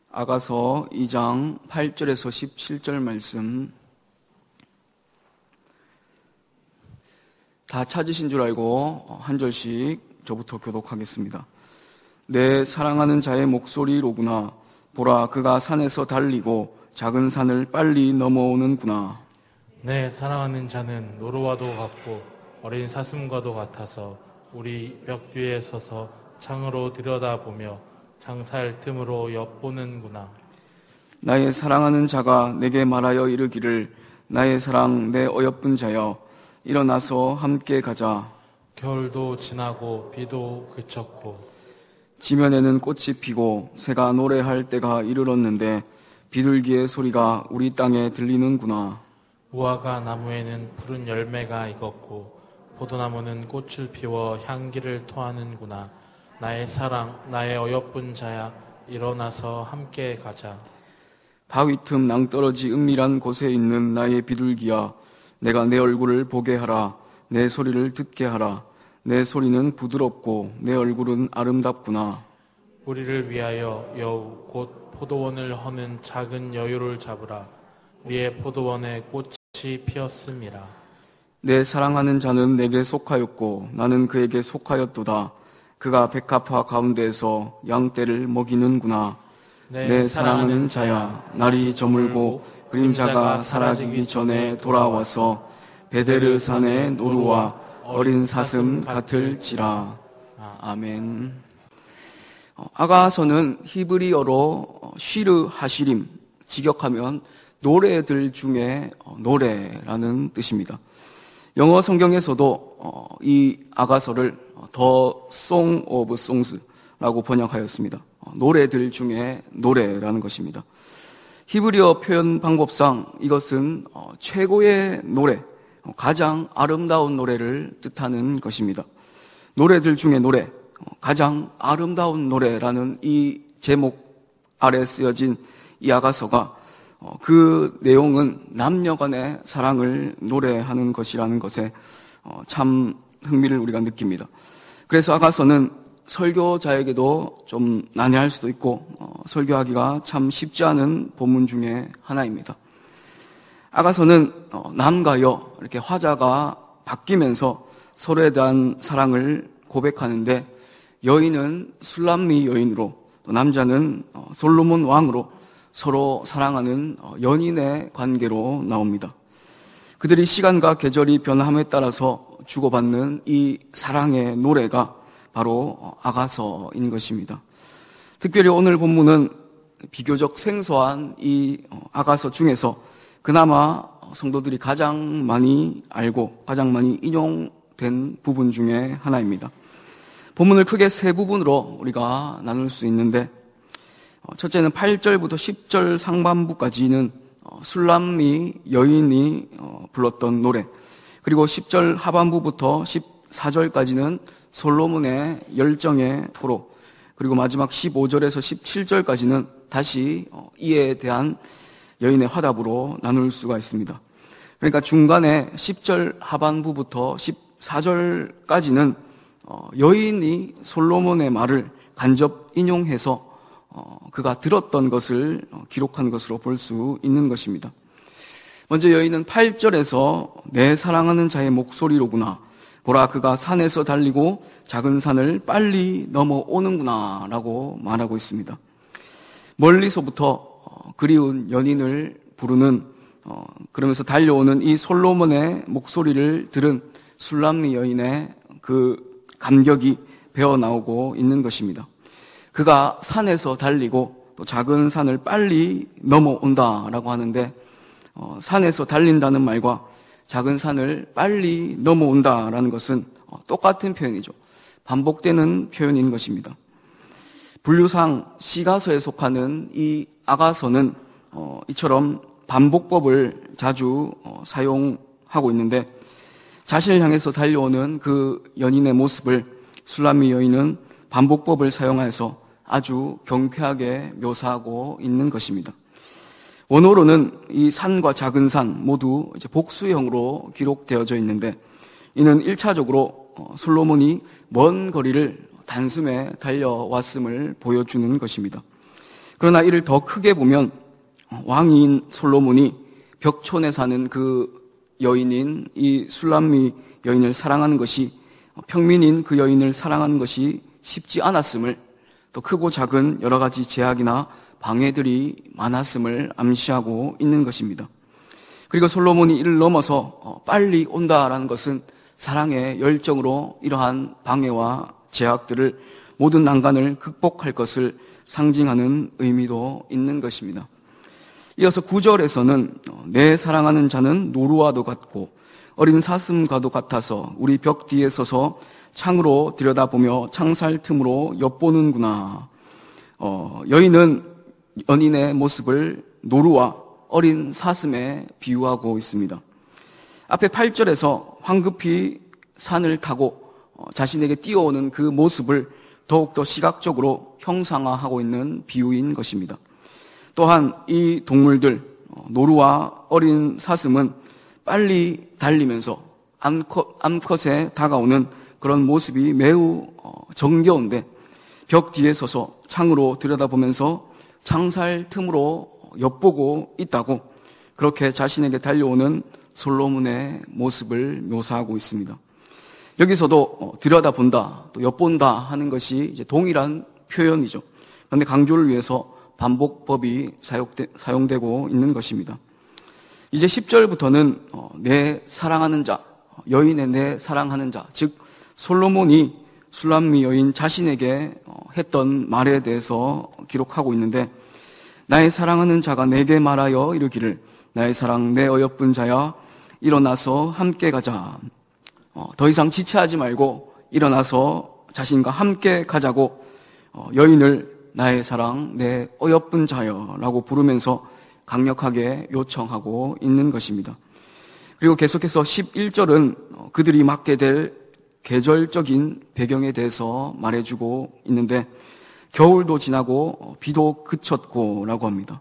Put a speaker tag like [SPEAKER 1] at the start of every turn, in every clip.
[SPEAKER 1] 아가서 2장 8절에서 17절 말씀 다 찾으신 줄 알고 한 절씩 저부터 교독하겠습니다. 내 사랑하는 자의 목소리로구나. 보라, 그가 산에서 달리고 작은 산을 빨리 넘어오는구나.
[SPEAKER 2] 내 사랑하는 자는 노루와도 같고 어린 사슴과도 같아서 우리 벽 뒤에 서서 창으로 들여다보며 장사할 틈으로 엿보는구나.
[SPEAKER 1] 나의 사랑하는 자가 내게 말하여 이르기를, 나의 사랑 내 어여쁜 자여, 일어나서 함께 가자.
[SPEAKER 2] 겨울도 지나고 비도 그쳤고
[SPEAKER 1] 지면에는 꽃이 피고 새가 노래할 때가 이르렀는데 비둘기의 소리가 우리 땅에 들리는구나.
[SPEAKER 2] 무화과 나무에는 푸른 열매가 익었고 포도나무는 꽃을 피워 향기를 토하는구나. 나의 사랑, 나의 어여쁜 자야, 일어나서 함께 가자.
[SPEAKER 1] 바위 틈 낭떠러지 은밀한 곳에 있는 나의 비둘기야, 내가 내 얼굴을 보게 하라. 내 소리를 듣게 하라. 내 소리는 부드럽고 내 얼굴은 아름답구나.
[SPEAKER 2] 우리를 위하여 여우 곧 포도원을 허는 작은 여유를 잡으라. 우리의 포도원에 꽃이 피었음이라.
[SPEAKER 1] 내 사랑하는 자는 내게 속하였고 나는 그에게 속하였도다. 그가 백합화 가운데에서 양떼를 먹이는구나. 내 사랑하는 자야, 날이 저물고 그림자가 사라지기 전에 돌아와서 베데르 산의 노루와 어린 사슴 같을지라. 아멘. 아가서는 히브리어로 쉬르 하시림, 직역하면 노래들 중에 노래라는 뜻입니다. 영어 성경에서도 이 아가서를 The Song of Songs라고 번역하였습니다. 노래들 중에 노래라는 것입니다. 히브리어 표현 방법상 이것은 최고의 노래, 가장 아름다운 노래를 뜻하는 것입니다. 노래들 중에 노래, 가장 아름다운 노래라는 이 제목 아래 쓰여진 이 아가서가 그 내용은 남녀간의 사랑을 노래하는 것이라는 것에 참 흥미를 우리가 느낍니다. 그래서 아가서는 설교자에게도 좀 난해할 수도 있고 설교하기가 참 쉽지 않은 본문 중에 하나입니다. 아가서는 남과 여 이렇게 화자가 바뀌면서 서로에 대한 사랑을 고백하는데, 여인은 술람미 여인으로 또 남자는 솔로몬 왕으로 서로 사랑하는 연인의 관계로 나옵니다. 그들이 시간과 계절이 변함에 따라서 주고받는 이 사랑의 노래가 바로 아가서인 것입니다. 특별히 오늘 본문은 비교적 생소한 이 아가서 중에서 그나마 성도들이 가장 많이 알고 가장 많이 인용된 부분 중에 하나입니다. 본문을 크게 세 부분으로 우리가 나눌 수 있는데, 첫째는 8절부터 10절 상반부까지는 술람미 여인이 불렀던 노래, 그리고 10절 하반부부터 14절까지는 솔로몬의 열정의 토로, 그리고 마지막 15절에서 17절까지는 다시 이에 대한 여인의 화답으로 나눌 수가 있습니다. 그러니까 중간에 10절 하반부부터 14절까지는 여인이 솔로몬의 말을 간접 인용해서 그가 들었던 것을 기록한 것으로 볼 수 있는 것입니다. 먼저 여인은 8절에서 내 사랑하는 자의 목소리로구나. 보라, 그가 산에서 달리고 작은 산을 빨리 넘어오는구나 라고 말하고 있습니다. 멀리서부터 그리운 연인을 부르는 그러면서 달려오는 이 솔로몬의 목소리를 들은 술람미 여인의 그 감격이 배어나오고 있는 것입니다. 그가 산에서 달리고 또 작은 산을 빨리 넘어온다라고 하는데, 산에서 달린다는 말과 작은 산을 빨리 넘어온다라는 것은 똑같은 표현이죠. 반복되는 표현인 것입니다. 분류상 시가서에 속하는 이 아가서는 이처럼 반복법을 자주 사용하고 있는데, 자신을 향해서 달려오는 그 연인의 모습을 술람미 여인은 반복법을 사용해서 아주 경쾌하게 묘사하고 있는 것입니다. 원어로는 이 산과 작은 산 모두 이제 복수형으로 기록되어져 있는데, 이는 1차적으로 솔로몬이 먼 거리를 단숨에 달려왔음을 보여주는 것입니다. 그러나 이를 더 크게 보면 왕인 솔로몬이 벽촌에 사는 그 여인인 이 술람미 여인을 사랑하는 것이, 평민인 그 여인을 사랑하는 것이 쉽지 않았음을, 또 크고 작은 여러 가지 제약이나 방해들이 많았음을 암시하고 있는 것입니다. 그리고 솔로몬이 이를 넘어서 빨리 온다라는 것은 사랑의 열정으로 이러한 방해와 제약들을, 모든 난관을 극복할 것을 상징하는 의미도 있는 것입니다. 이어서 9절에서는 내 사랑하는 자는 노루와도 같고 어린 사슴과도 같아서 우리 벽 뒤에 서서 창으로 들여다보며 창살 틈으로 엿보는구나. 여인은 연인의 모습을 노루와 어린 사슴에 비유하고 있습니다. 앞에 8절에서 황급히 산을 타고 자신에게 뛰어오는 그 모습을 더욱더 시각적으로 형상화하고 있는 비유인 것입니다. 또한 이 동물들, 노루와 어린 사슴은 빨리 달리면서 암컷에 다가오는 그런 모습이 매우 정겨운데, 벽 뒤에 서서 창으로 들여다보면서 창살 틈으로 엿보고 있다고, 그렇게 자신에게 달려오는 솔로몬의 모습을 묘사하고 있습니다. 여기서도 들여다본다, 또 엿본다 하는 것이 이제 동일한 표현이죠. 그런데 강조를 위해서 반복법이 사용되고 있는 것입니다. 이제 10절부터는 내 사랑하는 자, 여인의 내 사랑하는 자, 즉 솔로몬이 술람미 여인 자신에게 했던 말에 대해서 기록하고 있는데, 나의 사랑하는 자가 내게 말하여 이르기를 나의 사랑 내 어여쁜 자야 일어나서 함께 가자. 더 이상 지체하지 말고 일어나서 자신과 함께 가자고 여인을 나의 사랑 내 어여쁜 자여라고 부르면서 강력하게 요청하고 있는 것입니다. 그리고 계속해서 11절은 그들이 맞게 될 계절적인 배경에 대해서 말해주고 있는데, 겨울도 지나고 비도 그쳤고 라고 합니다.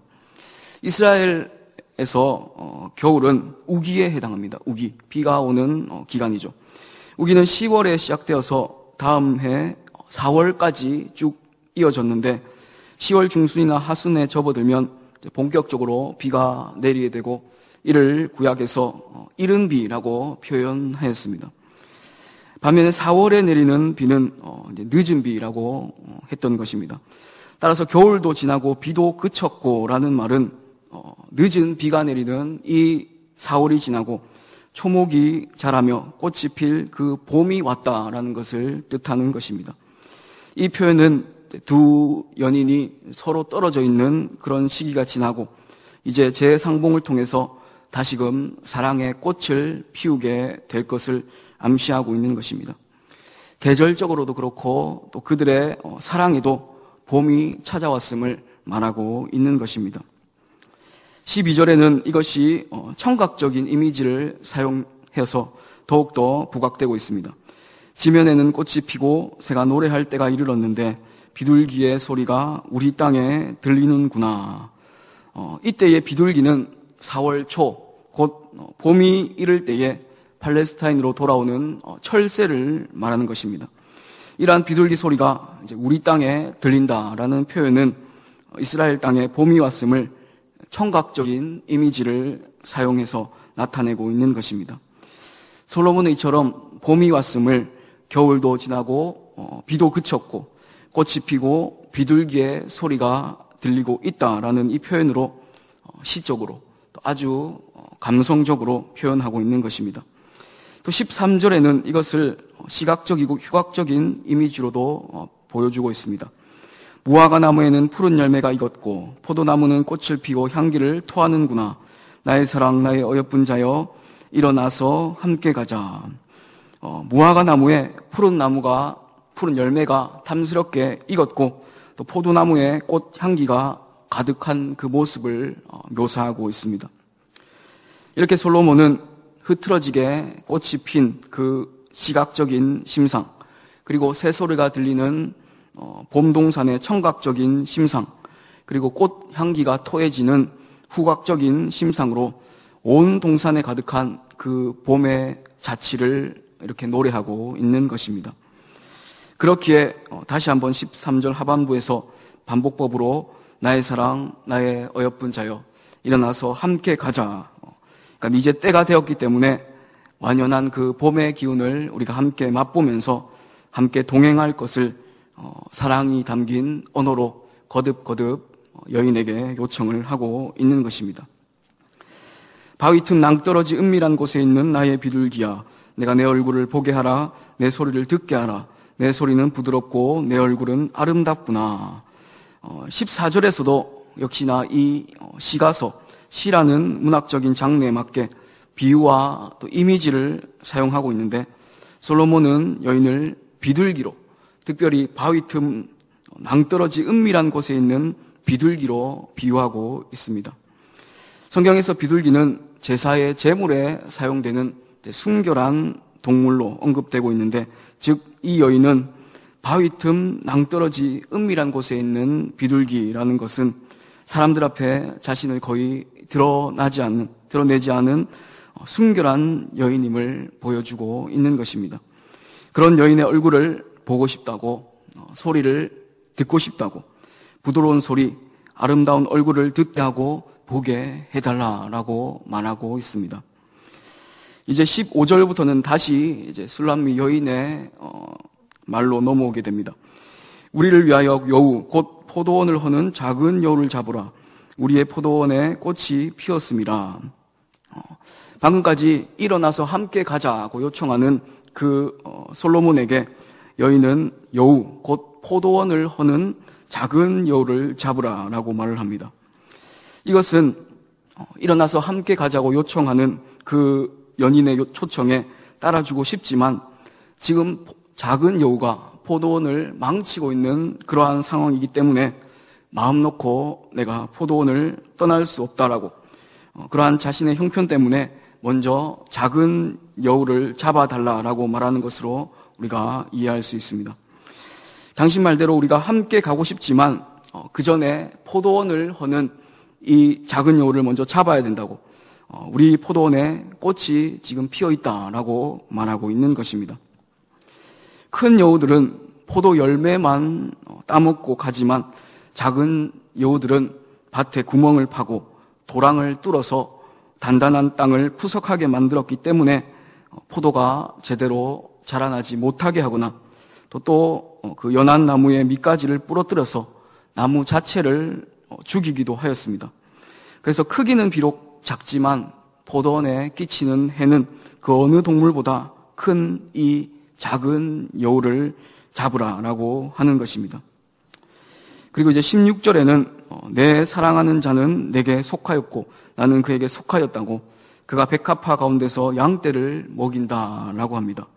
[SPEAKER 1] 이스라엘에서 겨울은 우기에 해당합니다. 우기, 비가 오는 기간이죠. 우기는 10월에 시작되어서 다음 해 4월까지 쭉 이어졌는데, 10월 중순이나 하순에 접어들면 본격적으로 비가 내리게 되고, 이를 구약에서 이른 비라고 표현하였습니다. 반면에 4월에 내리는 비는 늦은 비라고 했던 것입니다. 따라서 겨울도 지나고 비도 그쳤고 라는 말은 늦은 비가 내리는 이 4월이 지나고 초목이 자라며 꽃이 필 그 봄이 왔다라는 것을 뜻하는 것입니다. 이 표현은 두 연인이 서로 떨어져 있는 그런 시기가 지나고 이제 재상봉을 통해서 다시금 사랑의 꽃을 피우게 될 것을 암시하고 있는 것입니다. 계절적으로도 그렇고 또 그들의 사랑에도 봄이 찾아왔음을 말하고 있는 것입니다. 12절에는 이것이 청각적인 이미지를 사용해서 더욱더 부각되고 있습니다. 지면에는 꽃이 피고 새가 노래할 때가 이르렀는데 비둘기의 소리가 우리 땅에 들리는구나. 이때의 비둘기는 4월 초, 곧 봄이 이를 때에 팔레스타인으로 돌아오는 철새를 말하는 것입니다. 이러한 비둘기 소리가 이제 우리 땅에 들린다라는 표현은 이스라엘 땅에 봄이 왔음을 청각적인 이미지를 사용해서 나타내고 있는 것입니다. 솔로몬은 이처럼 봄이 왔음을 겨울도 지나고 비도 그쳤고 꽃이 피고 비둘기의 소리가 들리고 있다라는 이 표현으로 시적으로 또 아주 감성적으로 표현하고 있는 것입니다. 또 13절에는 이것을 시각적이고 휘각적인 이미지로도 보여주고 있습니다. 무화과 나무에는 푸른 열매가 익었고 포도나무는 꽃을 피고 향기를 토하는구나. 나의 사랑 나의 어여쁜 자여 일어나서 함께 가자. 무화과 나무에 푸른 열매가 탐스럽게 익었고 또 포도나무에 꽃 향기가 가득한 그 모습을 묘사하고 있습니다. 이렇게 솔로몬은 흐트러지게 꽃이 핀 그 시각적인 심상, 그리고 새소리가 들리는 봄동산의 청각적인 심상, 그리고 꽃 향기가 토해지는 후각적인 심상으로 온 동산에 가득한 그 봄의 자취를 이렇게 노래하고 있는 것입니다. 그렇기에 다시 한번 13절 하반부에서 반복법으로 나의 사랑, 나의 어여쁜 자여, 일어나서 함께 가자. 그러니까 이제 때가 되었기 때문에 완연한 그 봄의 기운을 우리가 함께 맛보면서 함께 동행할 것을 사랑이 담긴 언어로 거듭거듭 여인에게 요청을 하고 있는 것입니다. 바위 틈 낭떠러지 은밀한 곳에 있는 나의 비둘기야, 내가 내 얼굴을 보게 하라, 내 소리를 듣게 하라. 내 소리는 부드럽고 내 얼굴은 아름답구나. 14절에서도 역시나 이 시라는 문학적인 장르에 맞게 비유와 또 이미지를 사용하고 있는데, 솔로몬은 여인을 비둘기로, 특별히 바위 틈 낭떠러지 은밀한 곳에 있는 비둘기로 비유하고 있습니다. 성경에서 비둘기는 제사의 제물에 사용되는 순결한 동물로 언급되고 있는데, 즉 이 여인은 바위 틈 낭떠러지 은밀한 곳에 있는 비둘기라는 것은 사람들 앞에 자신을 거의 드러내지 않은 순결한 여인임을 보여주고 있는 것입니다. 그런 여인의 얼굴을 보고 싶다고, 소리를 듣고 싶다고, 부드러운 소리, 아름다운 얼굴을 듣게 하고 보게 해달라라고 말하고 있습니다. 이제 15절부터는 다시 이제 술람미 여인의 말로 넘어오게 됩니다. 우리를 위하여 여우 곧 포도원을 허는 작은 여우를 잡으라. 우리의 포도원에 꽃이 피었음이라. 방금까지 일어나서 함께 가자고 요청하는 그 솔로몬에게 여인은 여우 곧 포도원을 허는 작은 여우를 잡으라라고 말을 합니다. 이것은 일어나서 함께 가자고 요청하는 그 연인의 초청에 따라주고 싶지만, 지금 작은 여우가 포도원을 망치고 있는 그러한 상황이기 때문에 마음 놓고 내가 포도원을 떠날 수 없다라고, 그러한 자신의 형편 때문에 먼저 작은 여우를 잡아달라라고 말하는 것으로 우리가 이해할 수 있습니다. 당신 말대로 우리가 함께 가고 싶지만 그 전에 포도원을 허는 이 작은 여우를 먼저 잡아야 된다고, 우리 포도원에 꽃이 지금 피어 있다라고 말하고 있는 것입니다. 큰 여우들은 포도 열매만 따먹고 가지만 작은 여우들은 밭에 구멍을 파고 도랑을 뚫어서 단단한 땅을 푸석하게 만들었기 때문에 포도가 제대로 자라나지 못하게 하거나 또 그 연한 나무의 밑가지를 부러뜨려서 나무 자체를 죽이기도 하였습니다. 그래서 크기는 비록 작지만 포도원에 끼치는 해는 그 어느 동물보다 큰 이 작은 여우를 잡으라라고 하는 것입니다. 그리고 이제 16절에는 내 사랑하는 자는 내게 속하였고 나는 그에게 속하였다고, 그가 백합화 가운데서 양떼를 먹인다라고 합니다.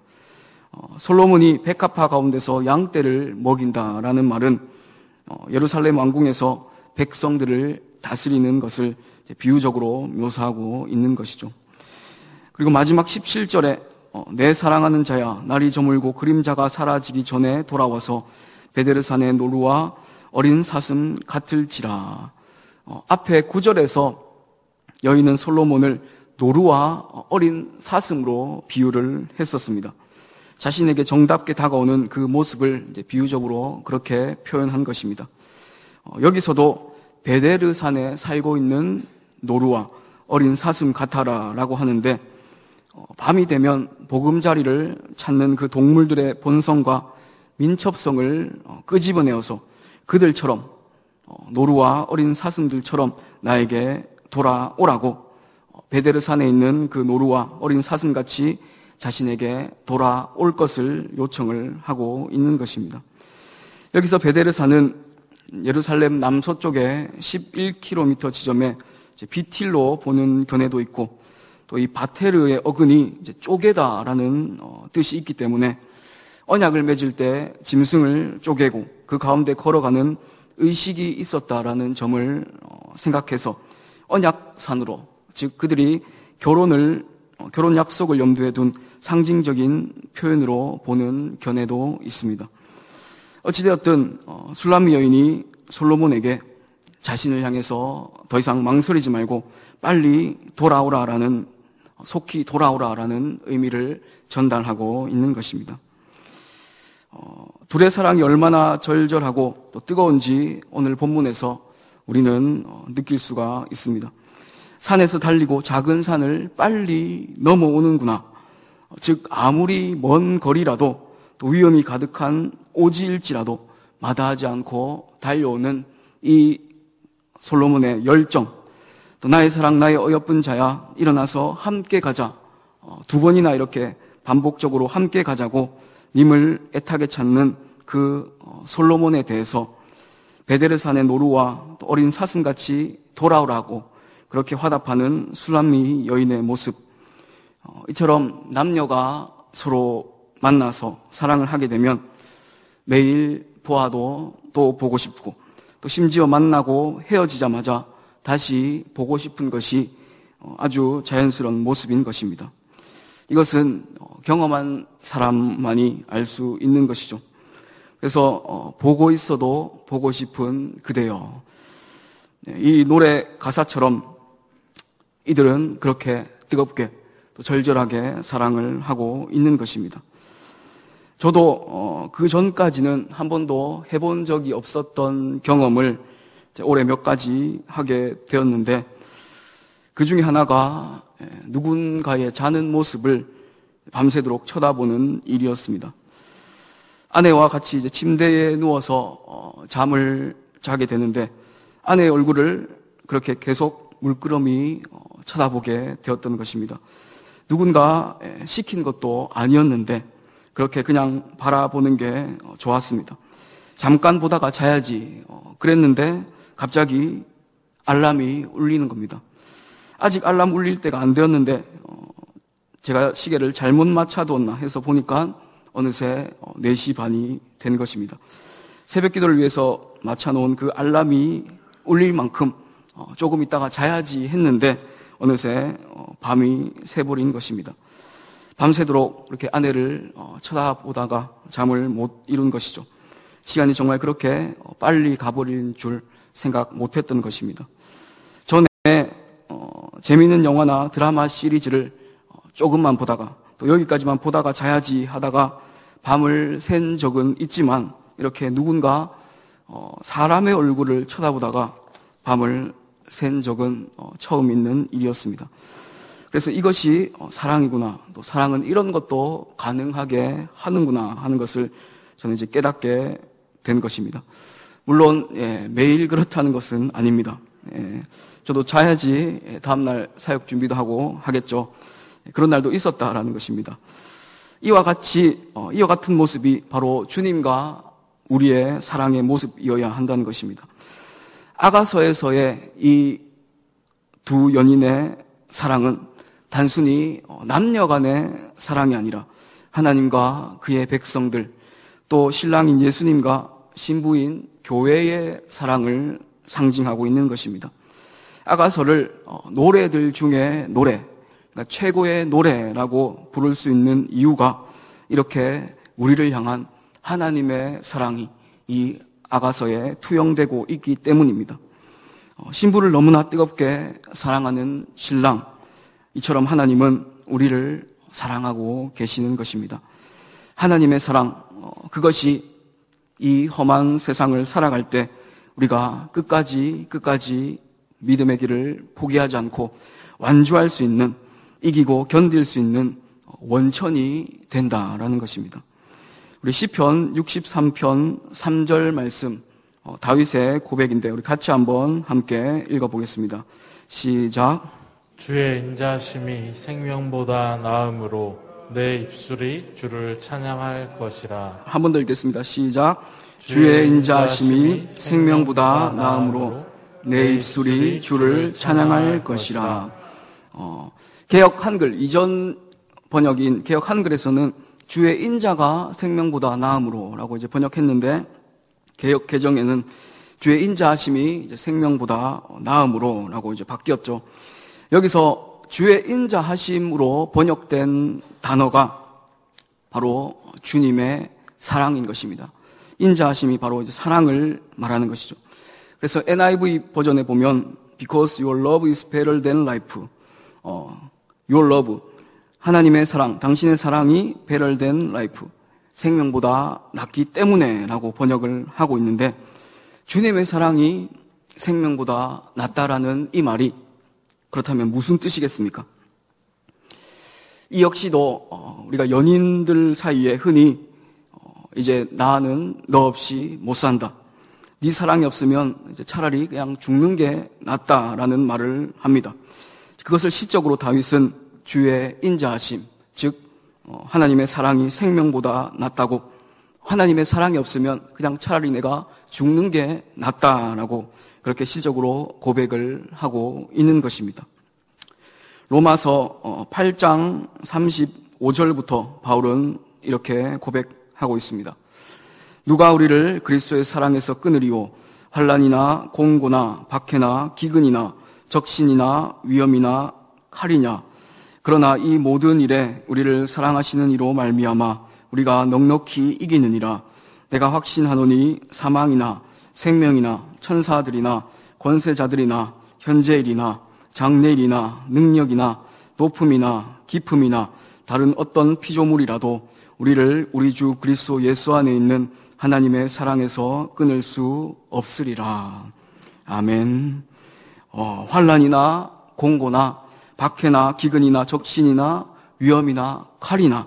[SPEAKER 1] 솔로몬이 백합화 가운데서 양떼를 먹인다라는 말은 예루살렘 왕궁에서 백성들을 다스리는 것을 비유적으로 묘사하고 있는 것이죠. 그리고 마지막 17절에 내 사랑하는 자야, 날이 저물고 그림자가 사라지기 전에 돌아와서 베데르산의 노루와 어린 사슴 같을지라. 앞에 9절에서 여인은 솔로몬을 노루와 어린 사슴으로 비유를 했었습니다. 자신에게 정답게 다가오는 그 모습을 이제 비유적으로 그렇게 표현한 것입니다. 여기서도 베데르산에 살고 있는 노루와 어린 사슴 같아라라고 하는데, 밤이 되면 보금자리를 찾는 그 동물들의 본성과 민첩성을 끄집어내어서 그들처럼, 노루와 어린 사슴들처럼 나에게 돌아오라고, 베데르산에 있는 그 노루와 어린 사슴같이 자신에게 돌아올 것을 요청을 하고 있는 것입니다. 여기서 베데르산은 예루살렘 남서쪽에 11km 지점에 비틸로 보는 견해도 있고, 또 이 바테르의 어근이 쪼개다라는 뜻이 있기 때문에 언약을 맺을 때 짐승을 쪼개고 그 가운데 걸어가는 의식이 있었다라는 점을 생각해서 언약산으로, 즉 그들이 결혼 약속을 염두에 둔 상징적인 표현으로 보는 견해도 있습니다. 어찌되었든 술람미 여인이 솔로몬에게 자신을 향해서 더 이상 망설이지 말고 빨리 돌아오라라는, 속히 돌아오라라는 의미를 전달하고 있는 것입니다. 둘의 사랑이 얼마나 절절하고 또 뜨거운지 오늘 본문에서 우리는 느낄 수가 있습니다. 산에서 달리고 작은 산을 빨리 넘어오는구나. 즉 아무리 먼 거리라도 또 위험이 가득한 오지일지라도 마다하지 않고 달려오는 이 솔로몬의 열정, 또 나의 사랑 나의 어여쁜 자야 일어나서 함께 가자. 두 번이나 이렇게 반복적으로 함께 가자고 님을 애타게 찾는 그 솔로몬에 대해서 베데르산의 노루와 또 어린 사슴같이 돌아오라고 그렇게 화답하는 술람미 여인의 모습, 이처럼 남녀가 서로 만나서 사랑을 하게 되면 매일 보아도 또 보고 싶고 또 심지어 만나고 헤어지자마자 다시 보고 싶은 것이 아주 자연스러운 모습인 것입니다. 이것은 경험한 사람만이 알 수 있는 것이죠. 그래서 보고 있어도 보고 싶은 그대여. 이 노래 가사처럼 이들은 그렇게 뜨겁게 또 절절하게 사랑을 하고 있는 것입니다. 저도 그 전까지는 한 번도 해본 적이 없었던 경험을 올해 몇 가지 하게 되었는데, 그 중에 하나가 누군가의 자는 모습을 밤새도록 쳐다보는 일이었습니다. 아내와 같이 이제 침대에 누워서 잠을 자게 되는데 아내의 얼굴을 그렇게 계속 물끄러미 쳐다보게 되었던 것입니다. 누군가 시킨 것도 아니었는데 그렇게 그냥 바라보는 게 좋았습니다. 잠깐 보다가 자야지 그랬는데 갑자기 알람이 울리는 겁니다. 아직 알람 울릴 때가 안 되었는데 제가 시계를 잘못 맞춰두었나 해서 보니까 어느새 4시 반이 된 것입니다. 새벽 기도를 위해서 맞춰놓은 그 알람이 울릴 만큼 조금 있다가 자야지 했는데 어느새 밤이 새버린 것입니다. 밤새도록 이렇게 아내를 쳐다보다가 잠을 못 이룬 것이죠. 시간이 정말 그렇게 빨리 가버린 줄 생각 못했던 것입니다. 전에 재미있는 영화나 드라마 시리즈를 조금만 보다가 또 여기까지만 보다가 자야지 하다가 밤을 샌 적은 있지만 이렇게 누군가 사람의 얼굴을 쳐다보다가 밤을 샌 적은 처음 있는 일이었습니다. 그래서 이것이 사랑이구나, 또 사랑은 이런 것도 가능하게 하는구나 하는 것을 저는 이제 깨닫게 된 것입니다. 물론 매일 그렇다는 것은 아닙니다. 저도 자야지 다음날 사역 준비도 하고 하겠죠. 그런 날도 있었다라는 것입니다. 이와 같은 모습이 바로 주님과 우리의 사랑의 모습이어야 한다는 것입니다. 아가서에서의 이 두 연인의 사랑은 단순히 남녀 간의 사랑이 아니라 하나님과 그의 백성들, 또 신랑인 예수님과 신부인 교회의 사랑을 상징하고 있는 것입니다. 아가서를 노래들 중에 노래, 그러니까 최고의 노래라고 부를 수 있는 이유가 이렇게 우리를 향한 하나님의 사랑이 이 아가서에 투영되고 있기 때문입니다. 신부를 너무나 뜨겁게 사랑하는 신랑, 이처럼 하나님은 우리를 사랑하고 계시는 것입니다. 하나님의 사랑, 그것이 이 험한 세상을 살아갈 때 우리가 끝까지 믿음의 길을 포기하지 않고 완주할 수 있는, 이기고 견딜 수 있는 원천이 된다라는 것입니다. 우리 시편 63편 3절 말씀, 다윗의 고백인데 우리 같이 한번 함께 읽어보겠습니다. 시작.
[SPEAKER 2] 주의 인자심이 생명보다 나음으로 내 입술이 주를 찬양할 것이라.
[SPEAKER 1] 한 번 더 읽겠습니다. 시작. 주의 인자심이 생명보다 나음으로 내 입술이 주를 찬양할 것이라. 개역 한글, 이전 번역인 개역 한글에서는 주의 인자가 생명보다 나음으로 라고 이제 번역했는데, 개역 개정에는 주의 인자하심이 이제 생명보다 나음으로 라고 이제 바뀌었죠. 여기서 주의 인자하심으로 번역된 단어가 바로 주님의 사랑인 것입니다. 인자하심이 바로 이제 사랑을 말하는 것이죠. 그래서 NIV 버전에 보면 Because your love is better than life, your love, 하나님의 사랑, 당신의 사랑이 better than life, 생명보다 낫기 때문에 라고 번역을 하고 있는데, 주님의 사랑이 생명보다 낫다라는 이 말이 그렇다면 무슨 뜻이겠습니까? 이 역시도 우리가 연인들 사이에 흔히 이제 나는 너 없이 못 산다. 네 사랑이 없으면 이제 차라리 그냥 죽는 게 낫다라는 말을 합니다. 그것을 시적으로 다윗은 주의 인자하심, 즉 하나님의 사랑이 생명보다 낫다고, 하나님의 사랑이 없으면 그냥 차라리 내가 죽는 게 낫다라고 그렇게 시적으로 고백을 하고 있는 것입니다. 로마서 8장 35절부터 바울은 이렇게 고백하고 있습니다. 누가 우리를 그리스도의 사랑에서 끊으리오? 환난이나 공고나 박해나 기근이나 적신이나 위험이나 칼이냐? 그러나 이 모든 일에 우리를 사랑하시는 이로 말미암아 우리가 넉넉히 이기느니라. 내가 확신하노니 사망이나 생명이나 천사들이나 권세자들이나 현재일이나 장래일이나 능력이나 높음이나 깊음이나 다른 어떤 피조물이라도 우리를 우리 주 그리스도 예수 안에 있는 하나님의 사랑에서 끊을 수 없으리라. 아멘. 환난이나 공고나 박해나 기근이나 적신이나 위험이나 칼이나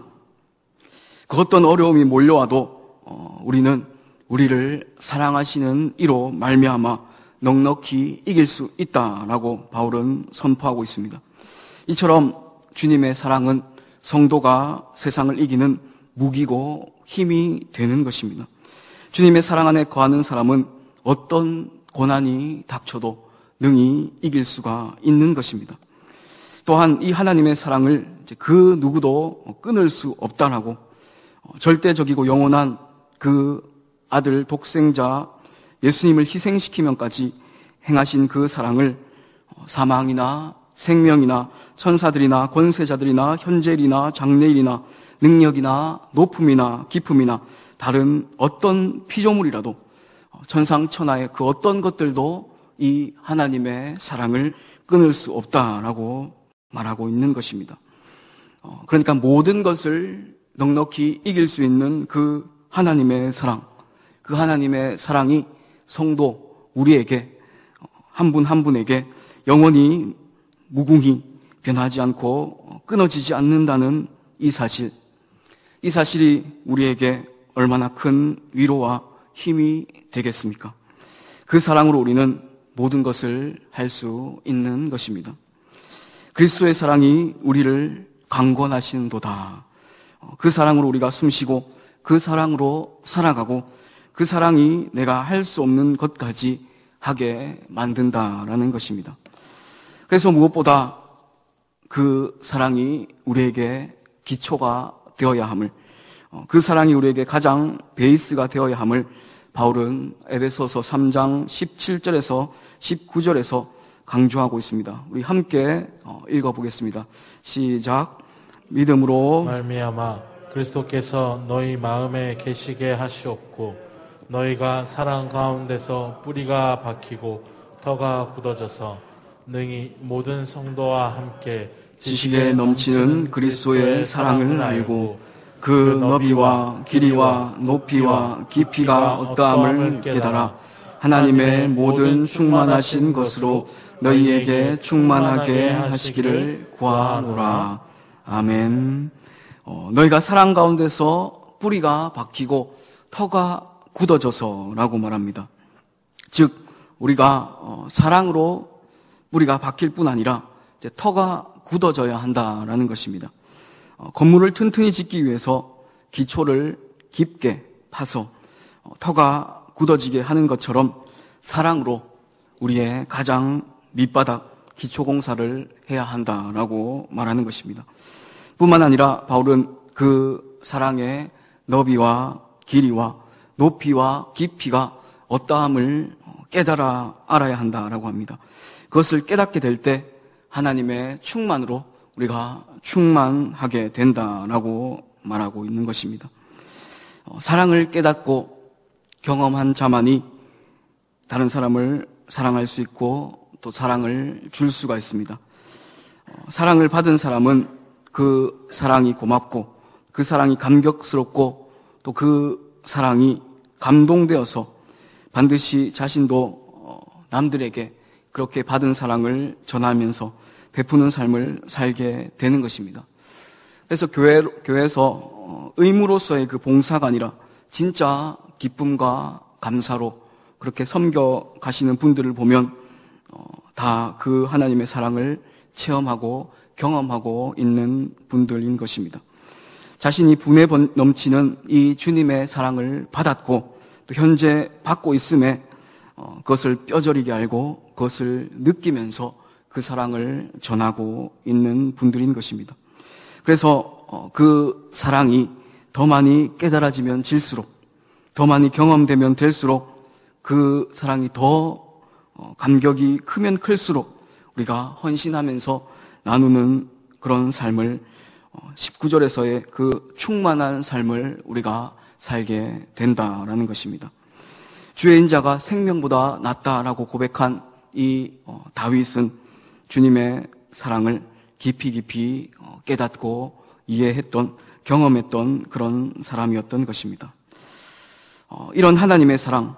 [SPEAKER 1] 그 어떤 어려움이 몰려와도 우리는 우리를 사랑하시는 이로 말미암아 넉넉히 이길 수 있다라고 바울은 선포하고 있습니다. 이처럼 주님의 사랑은 성도가 세상을 이기는 무기고 힘이 되는 것입니다. 주님의 사랑 안에 거하는 사람은 어떤 고난이 닥쳐도 능히 이길 수가 있는 것입니다. 또한 이 하나님의 사랑을 그 누구도 끊을 수 없다라고, 절대적이고 영원한 그 아들 독생자 예수님을 희생시키면까지 행하신 그 사랑을 사망이나 생명이나 천사들이나 권세자들이나 현재일이나 장래일이나 능력이나 높음이나 깊음이나 다른 어떤 피조물이라도 천상천하의 그 어떤 것들도 이 하나님의 사랑을 끊을 수 없다라고 말하고 있는 것입니다. 그러니까 모든 것을 넉넉히 이길 수 있는 그 하나님의 사랑, 그 하나님의 사랑이 성도 우리에게 한 분 한 분에게 영원히 무궁히 변하지 않고 끊어지지 않는다는 이 사실이 우리에게 얼마나 큰 위로와 힘이 되겠습니까? 그 사랑으로 우리는 모든 것을 할 수 있는 것입니다. 그리스도의 사랑이 우리를 강권하시는도다. 그 사랑으로 우리가 숨쉬고 그 사랑으로 살아가고 그 사랑이 내가 할 수 없는 것까지 하게 만든다라는 것입니다. 그래서 무엇보다 그 사랑이 우리에게 기초가 되어야 함을, 그 사랑이 우리에게 가장 베이스가 되어야 함을 바울은 에베소서 3장 17절에서 19절에서 강조하고 있습니다. 우리 함께 읽어보겠습니다. 시작. 믿음으로
[SPEAKER 2] 말미암아 그리스도께서 너희 마음에 계시게 하시옵고 너희가 사랑 가운데서 뿌리가 박히고 터가 굳어져서 능히 모든 성도와 함께
[SPEAKER 1] 지식에 넘치는 그리스도의 사랑을 알고 그 너비와 길이와 높이와 깊이가 어떠함을 깨달아 하나님의 모든 충만하신 것으로 너희에게 충만하게 하시기를 구하노라. 아멘. 너희가 사랑 가운데서 뿌리가 박히고 터가 굳어져서라고 말합니다. 즉 우리가 사랑으로 뿌리가 박힐 뿐 아니라 이제 터가 굳어져야 한다라는 것입니다. 건물을 튼튼히 짓기 위해서 기초를 깊게 파서 터가 굳어지게 하는 것처럼 사랑으로 우리의 가장 밑바닥 기초공사를 해야 한다라고 말하는 것입니다. 뿐만 아니라 바울은 그 사랑의 너비와 길이와 높이와 깊이가 어떠함을 깨달아 알아야 한다라고 합니다. 그것을 깨닫게 될 때 하나님의 충만으로 우리가 충만하게 된다라고 말하고 있는 것입니다. 사랑을 깨닫고 경험한 자만이 다른 사람을 사랑할 수 있고 또 사랑을 줄 수가 있습니다. 사랑을 받은 사람은 그 사랑이 고맙고 그 사랑이 감격스럽고 또 그 사랑이 감동되어서 반드시 자신도 남들에게 그렇게 받은 사랑을 전하면서 베푸는 삶을 살게 되는 것입니다. 그래서 교회에서 의무로서의 그 봉사가 아니라 진짜 기쁨과 감사로 그렇게 섬겨 가시는 분들을 보면 다 그 하나님의 사랑을 체험하고 경험하고 있는 분들인 것입니다. 자신이 분에 넘치는 이 주님의 사랑을 받았고 또 현재 받고 있음에 그것을 뼈저리게 알고 그것을 느끼면서 그 사랑을 전하고 있는 분들인 것입니다. 그래서 그 사랑이 더 많이 깨달아지면 질수록, 더 많이 경험되면 될수록 그 사랑이 더 감격이 크면 클수록 우리가 헌신하면서 나누는 그런 삶을 19절에서의 그 충만한 삶을 우리가 살게 된다라는 것입니다. 주의 인자가 생명보다 낫다라고 고백한 이 다윗은 주님의 사랑을 깊이 깨닫고 이해했던, 경험했던 그런 사람이었던 것입니다. 이런 하나님의 사랑,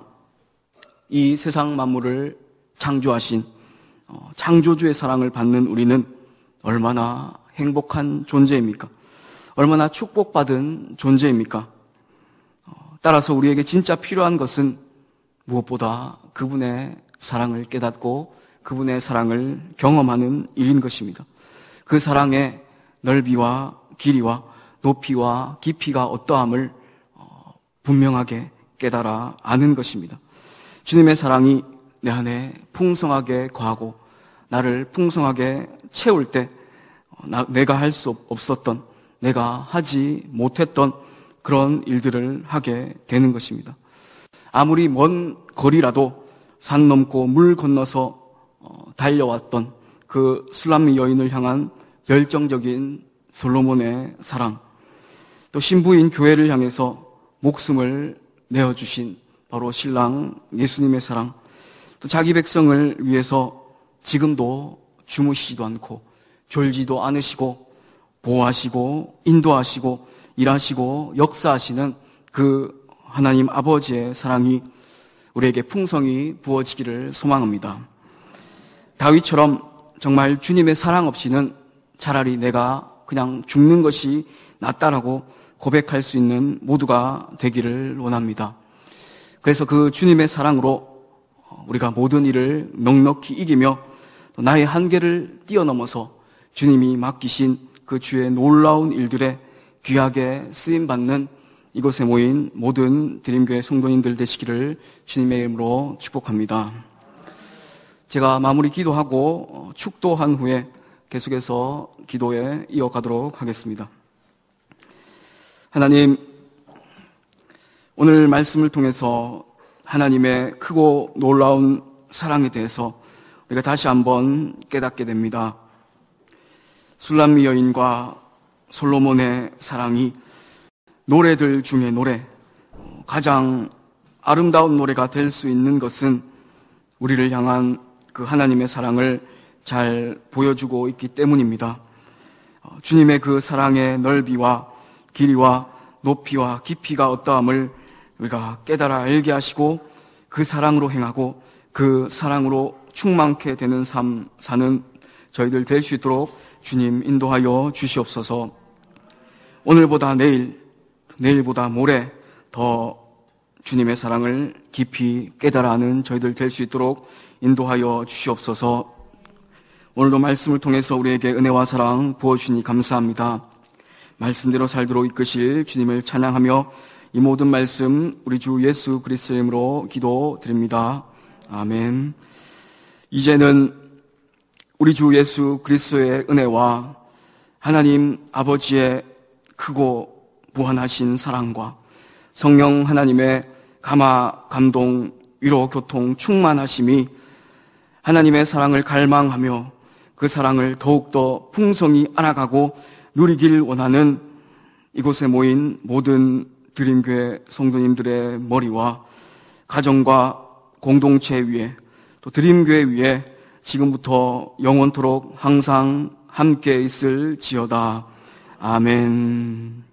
[SPEAKER 1] 이 세상 만물을 창조하신 창조주의 사랑을 받는 우리는 얼마나 행복한 존재입니까? 얼마나 축복받은 존재입니까? 따라서 우리에게 진짜 필요한 것은 무엇보다 그분의 사랑을 깨닫고 그분의 사랑을 경험하는 일인 것입니다. 그 사랑의 넓이와 길이와 높이와 깊이가 어떠함을 분명하게 깨달아 아는 것입니다. 주님의 사랑이 내 안에 풍성하게 거하고 나를 풍성하게 채울 때 내가 할 수 없었던, 내가 하지 못했던 그런 일들을 하게 되는 것입니다. 아무리 먼 거리라도 산 넘고 물 건너서 달려왔던 그 술람미 여인을 향한 열정적인 솔로몬의 사랑, 또 신부인 교회를 향해서 목숨을 내어주신 바로 신랑 예수님의 사랑, 또 자기 백성을 위해서 지금도 주무시지도 않고 졸지도 않으시고 보호하시고 인도하시고 일하시고 역사하시는 그 하나님 아버지의 사랑이 우리에게 풍성히 부어지기를 소망합니다. 다윗처럼 정말 주님의 사랑 없이는 차라리 내가 그냥 죽는 것이 낫다라고 고백할 수 있는 모두가 되기를 원합니다. 그래서 그 주님의 사랑으로 우리가 모든 일을 넉넉히 이기며 또 나의 한계를 뛰어넘어서 주님이 맡기신 그 주의 놀라운 일들에 귀하게 쓰임받는 이곳에 모인 모든 드림교회 성도님들 되시기를 주님의 이름으로 축복합니다. 제가 마무리 기도하고 축도한 후에 계속해서 기도에 이어가도록 하겠습니다. 하나님, 오늘 말씀을 통해서 하나님의 크고 놀라운 사랑에 대해서 우리가 다시 한번 깨닫게 됩니다. 술람미 여인과 솔로몬의 사랑이 노래들 중에 가장 아름다운 노래가 될 수 있는 것은 우리를 향한 그 하나님의 사랑을 잘 보여주고 있기 때문입니다. 주님의 그 사랑의 넓이와 길이와 높이와 깊이가 어떠함을 우리가 깨달아 알게 하시고 그 사랑으로 행하고 그 사랑으로 충만케 되는 삶 사는 저희들 될 수 있도록 주님 인도하여 주시옵소서. 오늘보다 내일보다 모레 더 주님의 사랑을 깊이 깨달아 아는 저희들 될 수 있도록 인도하여 주시옵소서. 오늘도 말씀을 통해서 우리에게 은혜와 사랑 부어주시니 감사합니다. 말씀대로 살도록 이끄실 주님을 찬양하며 이 모든 말씀 우리 주 예수 그리스도의 이름으로 기도드립니다. 아멘. 이제는 우리 주 예수 그리스도의 은혜와 하나님 아버지의 크고 무한하신 사랑과 성령 하나님의 감화, 감동, 위로, 교통, 충만하심이 하나님의 사랑을 갈망하며 그 사랑을 더욱더 풍성히 알아가고 누리길 원하는 이곳에 모인 모든 드림교회 성도님들의 머리와 가정과 공동체 위에 또 드림교회 위에 지금부터 영원토록 항상 함께 있을지어다. 아멘.